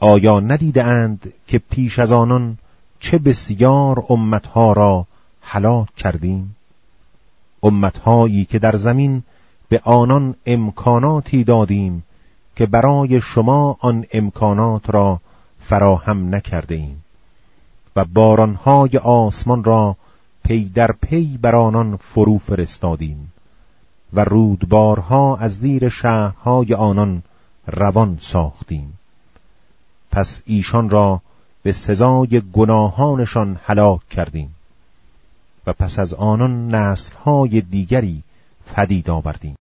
آیا ندیده اند که پیش از آنان چه بسیار امتها را هلاک کردیم؟ امتهایی که در زمین به آنان امکاناتی دادیم که برای شما آن امکانات را فراهم نکرده ایم و بارانهای آسمان را پی در پی بر آنان فرو فرستادیم و رودبارها از زیر شهرهای آنان روان ساختیم. پس ایشان را به سزای گناهانشان هلاک کردیم و پس از آنان نسل‌های دیگری پدید آوردیم.